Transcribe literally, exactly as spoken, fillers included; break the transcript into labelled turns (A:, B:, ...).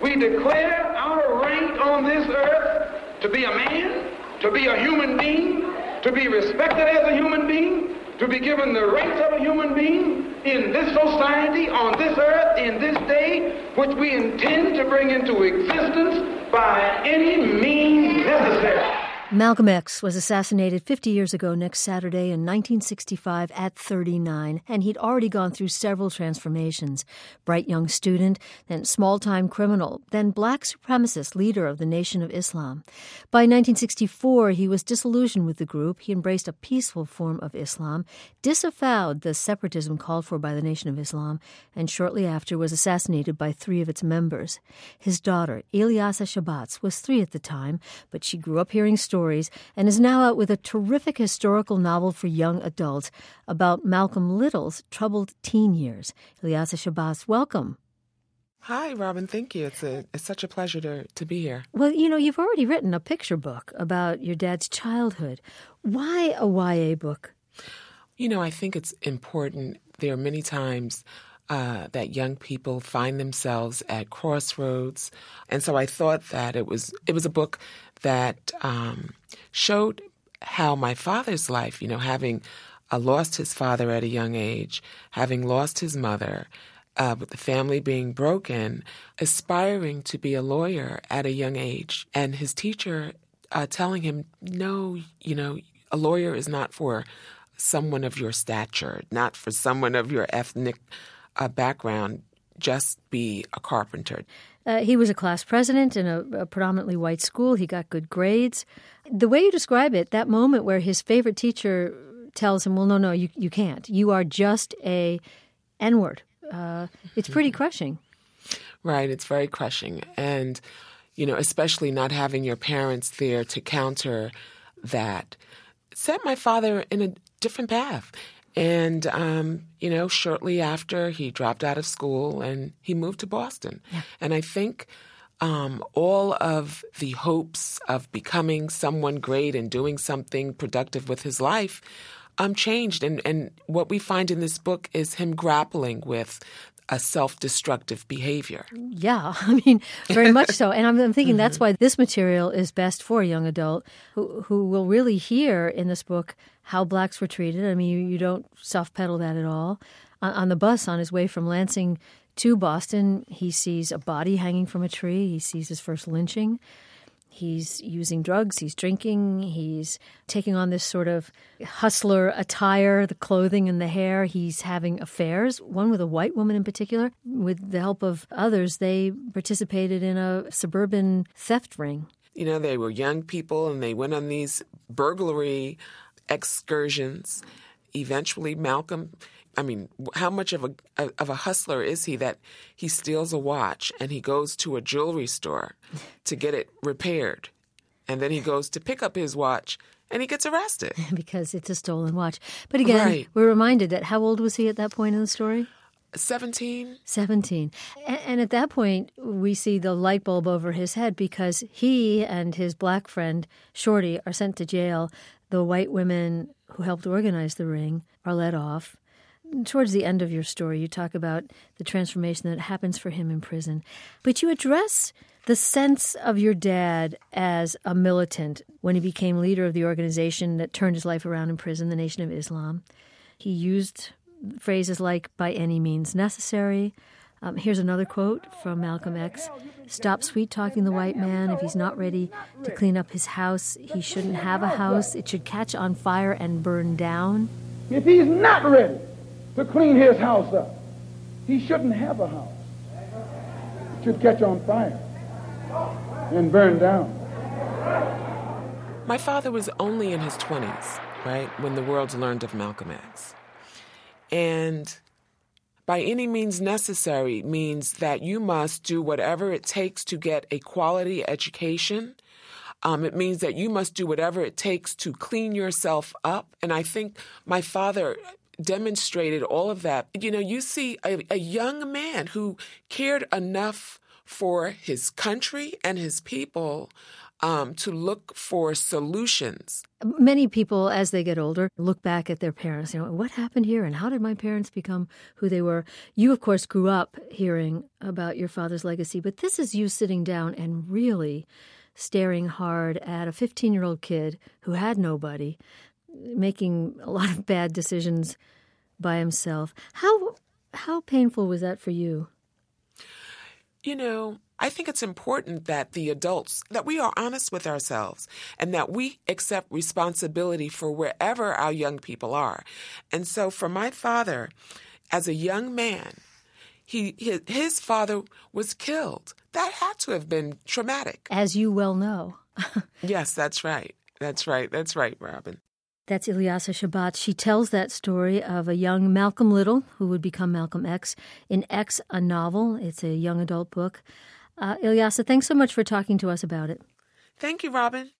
A: We declare our rank on this earth to be a man, to be a human being, to be respected as a human being, to be given the rights of a human being in this society, on this earth, in this day, which we intend to bring into existence by any means necessary.
B: Malcolm X was assassinated fifty years ago next Saturday in nineteen sixty-five at thirty-nine, and he'd already gone through several transformations. Bright young student, then small-time criminal, then black supremacist leader of the Nation of Islam. By nineteen sixty-four, he was disillusioned with the group. He embraced a peaceful form of Islam, disavowed the separatism called for by the Nation of Islam, and shortly after was assassinated by three of its members. His daughter, Ilyasah Shabbatz, was three at the time, but she grew up hearing stories Stories, and is now out with a terrific historical novel for young adults about Malcolm Little's troubled teen years. Ilyasah Shabbatz, welcome.
C: Hi, Robin. Thank you. It's a it's such a pleasure to, to be here.
B: Well, you know, you've already written a picture book about your dad's childhood. Why a Y A book?
C: You know, I think it's important. There are many times Uh, that young people find themselves at crossroads. And so I thought that it was it was a book that um, showed how my father's life, you know, having uh, lost his father at a young age, having lost his mother, uh, with the family being broken, aspiring to be a lawyer at a young age, and his teacher uh, telling him, no, you know, a lawyer is not for someone of your stature, not for someone of your ethnic a background, just be a carpenter.
B: Uh, he was a class president in a, a predominantly white school. He got good grades. The way you describe it, that moment where his favorite teacher tells him, well, no, no, you, you can't. You are just a N-word. Uh, it's pretty crushing.
C: Right. It's very crushing. And, you know, especially not having your parents there to counter that set my father in a different path. And, um, you know, shortly after, he dropped out of school and he moved to Boston. Yeah. And I think um, all of the hopes of becoming someone great and doing something productive with his life um, changed. And, and what we find in this book is him grappling with a self-destructive behavior.
B: Yeah, I mean, very much so. And I'm, I'm thinking mm-hmm. that's why this material is best for a young adult who, who will really hear in this book how blacks were treated. I mean, you, you don't soft-pedal that at all. On, on the bus on his way from Lansing to Boston, he sees a body hanging from a tree. He sees his first lynching. He's using drugs, he's drinking, he's taking on this sort of hustler attire, the clothing and the hair. He's having affairs, one with a white woman in particular. With the help of others, they participated in a suburban theft ring.
C: You know, they were young people and they went on these burglary excursions. Eventually, Malcolm... I mean, how much of a of a hustler is he that he steals a watch and he goes to a jewelry store to get it repaired, and then he goes to pick up his watch and he gets arrested
B: because it's a stolen watch. But again,
C: right.
B: We're reminded that how old was he at that point in the story?
C: Seventeen.
B: Seventeen, and at that point we see the light bulb over his head because he and his black friend Shorty are sent to jail. The white women who helped organize the ring are let off. Towards the end of your story, you talk about the transformation that happens for him in prison. But you address the sense of your dad as a militant when he became leader of the organization that turned his life around in prison, the Nation of Islam. He used phrases like, by any means necessary. Um, here's another quote from Malcolm X. Stop sweet-talking the white man. If he's not ready to clean up his house, he shouldn't have a house. It should catch on fire and burn down.
A: If he's not ready to clean his house up, he shouldn't have a house. It should catch on fire and burn down.
C: My father was only in his twenties, right, when the world learned of Malcolm X. And by any means necessary means that you must do whatever it takes to get a quality education. Um, it means that you must do whatever it takes to clean yourself up. And I think my father demonstrated all of that. You know, you see a, a young man who cared enough for his country and his people um, to look for solutions.
B: Many people, as they get older, look back at their parents. You know, what happened here, and how did my parents become who they were? You, of course, grew up hearing about your father's legacy, but this is you sitting down and really staring hard at a fifteen-year-old kid who had nobody, making a lot of bad decisions by himself. How how painful was that for you?
C: You know, I think it's important that the adults, that we are honest with ourselves and that we accept responsibility for wherever our young people are. And so for my father, as a young man, he his, his father was killed. That had to have been traumatic.
B: As you well know.
C: Yes, that's right. That's right. That's right, Robin.
B: That's Ilyasah Shabbat. She tells that story of a young Malcolm Little, who would become Malcolm X, in X, a Novel. It's a young adult book. Uh, Ilyasah, thanks so much for talking to us about it.
C: Thank you, Robin.